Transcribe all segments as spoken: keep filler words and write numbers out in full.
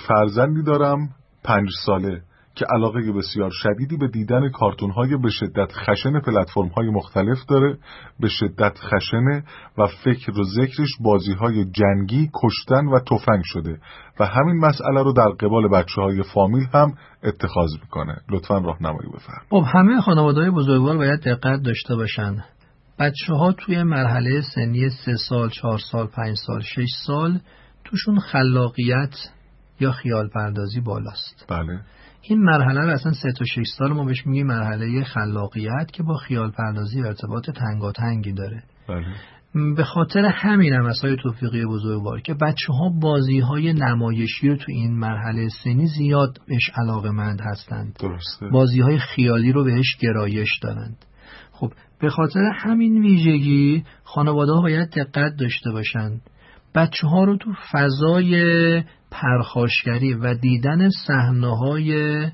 فرزندی دارم پنج ساله که علاقه بسیار شدیدی به دیدن کارتون‌های به شدت خشن پلتفرم‌های مختلف داره، به شدت خشنه و فکر و ذکرش بازی‌های جنگی، کشتن و تفنگ شده و همین مسئله رو در قبال بچه‌های فامیل هم اتخاذ میکنه. لطفاً راهنمایی بفرمایید. خب همه خانواده‌های بزرگوار باید دقت داشته باشن. بچه‌ها توی مرحله سنی سه سال، چهار سال، پنج سال، شش سال توشون خلاقیت یا خیال پردازی بالاست. بله. این مرحله رو اصلا سه تا شش سال ما بهش میگیم مرحله خلاقیت که با خیال پردازی ارتباط تنگاتنگی داره. بله. به خاطر همین هم مسائل توفیقی بزرگوار که بچه‌ها بازی‌های نمایشی رو تو این مرحله سنی زیاد بهش علاقه‌مند هستند. درسته. بازی‌های خیالی رو بهش گرایش دارند. خب به خاطر همین ویژگی خانواده‌ها باید دقت داشته باشند. بچه‌ها رو تو فضای پرخاشگری و دیدن صحنه‌های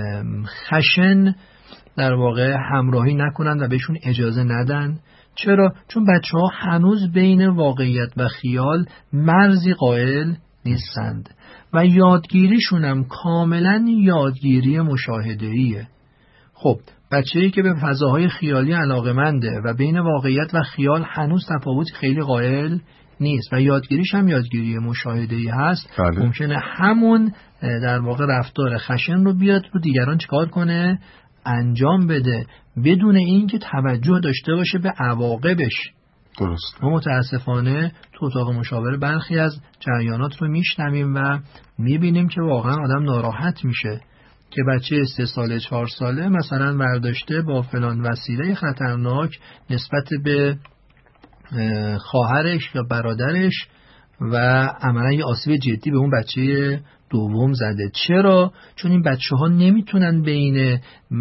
خشن در واقع همراهی نکنن و بهشون اجازه ندن. چرا؟ چون بچه‌ها هنوز بین واقعیت و خیال مرزی قائل نیستند و یادگیریشون هم کاملا یادگیری مشاهده‌ایه. خب بچه‌ای که به فضاهای خیالی علاقه‌منده و بین واقعیت و خیال هنوز تفاوتی خیلی قائل نیست و یادگیریش هم یادگیری مشاهده‌ای هست، بله. ممکنه همون در واقع رفتار خشن رو بیاد رو دیگران چیکار کنه؟ انجام بده بدون اینکه توجه داشته باشه به عواقبش. درست. ما متاسفانه تو اتاق مشاوره برخی از جریانات رو میشنویم و میبینیم که واقعا آدم ناراحت میشه که بچه سه ساله چهار ساله مثلا برداشته با فلان وسیله خطرناک نسبت به خواهرش یا برادرش و عملا یه آسیب جدی به اون بچه دوم زده. چرا؟ چون این بچه ها نمیتونن بین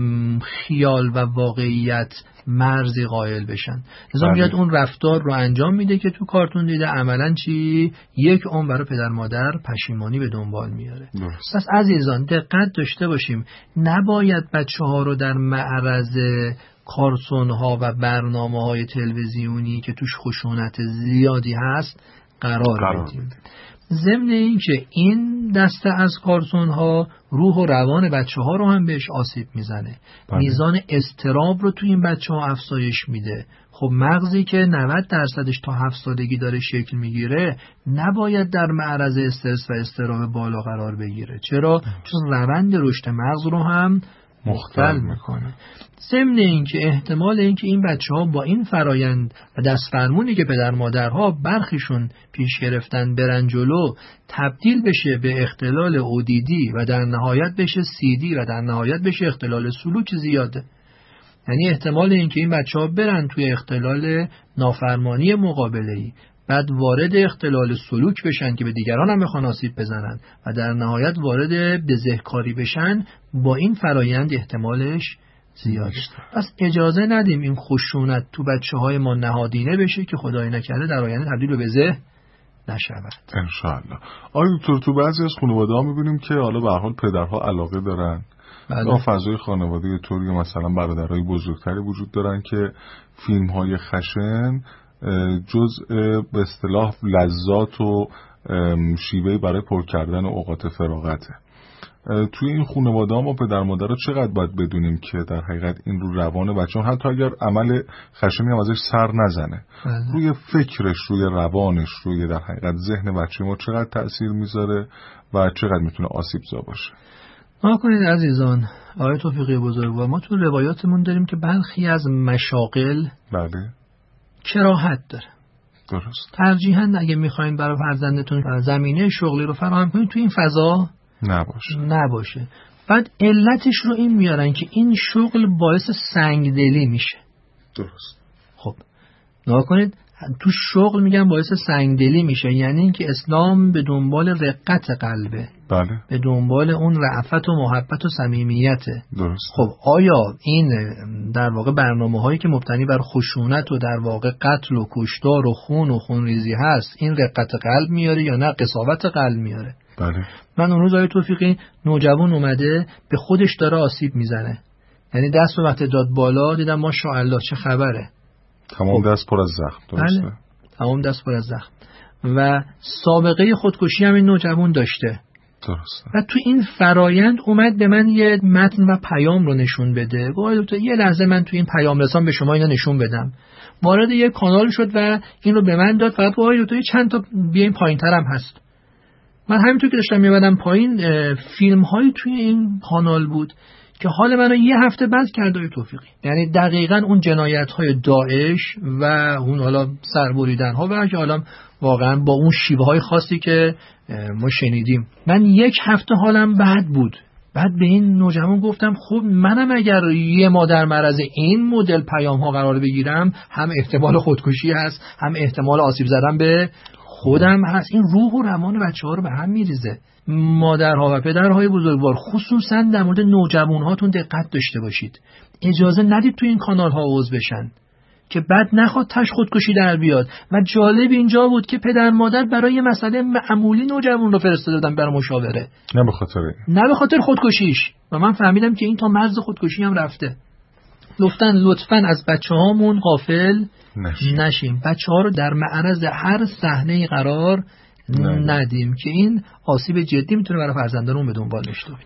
خیال و واقعیت مرزی قائل بشن. لذا میاد اون رفتار رو انجام میده که تو کارتون دیده، عملا چی؟ یک عمر برای پدر مادر پشیمانی به دنبال میاره. پس عزیزان دقت داشته باشیم، نباید بچه ها رو در معرض کارتون ها و برنامه های تلویزیونی که توش خشونت زیادی هست قرار, قرار بدیم. ضمن این که این دسته از کارتون ها روح و روان بچه ها رو هم بهش آسیب میزنه. بله. میزان اضطراب رو تو این بچه ها افزایش میده. خب مغزی که نود درصدش تا هفت سالگی داره شکل میگیره نباید در معرض استرس و اضطراب بالا قرار بگیره. چرا؟ چون روند رشد مغز رو هم مختل میکنه. ضمن این که احتمال این که این بچه ها با این فرایند و دستفرمونی که پدر مادرها برخیشون پیش گرفتن برن جلو تبدیل بشه به اختلال اودیدی و در نهایت بشه سیدی و در نهایت بشه اختلال سلوک زیاده. یعنی احتمال این که این بچه ها برن توی اختلال نافرمانی مقابله‌ای بعد وارد اختلال سلوک بشن که به دیگران هم بخوان آسیب بزنن و در نهایت وارد بزهکاری بشن، با این فرایند احتمالش زیاده. پس اجازه ندیم این خشونت تو بچه های ما نهادینه بشه که خدای نکرده در آینده تبدیل به بزه نشود انشاءالله. آیا دکتر تو بعضی از خانواده ها میبینیم که حالا به هر حال پدرها علاقه دارن یا فضای خانواده طوری مثلا برادرای بزرگتری وجود دارن که فیلم های خشن جزء به اصطلاح لذات و شیوهی برای پر کردن اوقات فراغته. توی این خانواده ها ما پدر مادر رو چقدر باید بدونیم که در حقیقت این رو روان بچه هم حتی اگر عمل خشنی هم ازش سر نزنه بله. روی فکرش، روی روانش، روی در حقیقت ذهن بچه ما چقدر تأثیر میذاره و چقدر میتونه آسیب زا باشه. ما کنید عزیزان، آیه توفیقی بزرگوار، ما تو روایاتمون داریم که برخی از مشاغل بله کراهت داره. درست. ترجیحاً اگه میخواین برای فرزندتون زمینه شغلی رو فراهم کنید تو این فضا نباشه. نباشه. بعد علتش رو این میارن که این شغل باعث سنگدلی میشه. درست. خب نگاه کنید، تو شغل میگن باعث سنگدلی میشه، یعنی اینکه اسلام به دنبال رقت قلبه. بله. به دنبال اون رأفت و محبت و صمیمیته. درست. خب آیا این در واقع برنامه هایی که مبتنی بر خشونت و در واقع قتل و کشتار و خون و خونریزی هست این رقت قلب میاره یا نه قساوت قلب میاره؟ بله. من اون روز آیه توفیقی نوجوان اومده به خودش داره آسیب میزنه، یعنی دست رو وقتی داد بالا دیدم ماشاءالله چه خبره، تمام خب. دست پر از زخم. درسته. بله. تمام دست پر از زخم و سابقه خودکشی هم این نوجوان داشته. درسته. و تو این فرایند اومد به من یه متن و پیام رو نشون بده. گفت دکتر یه لحظه من تو این پیام رسان به شما اینا نشون بدم. وارد یه کانال شد و این رو به من داد. فقط گفت دکتر چند تا بیاین پایین‌ترم هست. من همینطور که داشتم میبادم پایین فیلم هایی توی این کانال بود که حال منو یه هفته بد کرد آقای توفیقی. یعنی دقیقاً اون جنایت های داعش و اون حالا سربریدن ها و که حالا واقعا با اون شیوه های خاصی که ما شنیدیم، من یک هفته حالم بد بود. بعد به این نوجوان گفتم خب منم اگر یه ما در معرض این مدل پیام ها قرار بگیرم، هم احتمال خودکشی هست، هم احتمال آسیب زدن به خودم هست. این روح و روان بچه‌ها رو به هم میریزه. مادرها و پدرهای بزرگوار خصوصا در مورد نوجوانهاتون دقت داشته باشید. اجازه ندید تو این کانال ها عضو بشن که بعد نخواد تش خودکشی در بیاد. و جالب اینجا بود که پدر مادر برای مسئله معمولی نوجوان رو فرستاده بودن برای مشاوره، نه به خاطر نه به خاطر خودکشیش. و من فهمیدم که این تا مرز خودکشی هم رفته. لطفاً لطفاً از بچه‌هامون غافل نشیم, نشیم. بچه‌ها رو در معرض هر صحنه‌ای قرار ندیم که این آسیب جدی میتونه برای فرزندانمون به دنبال داشته باشه.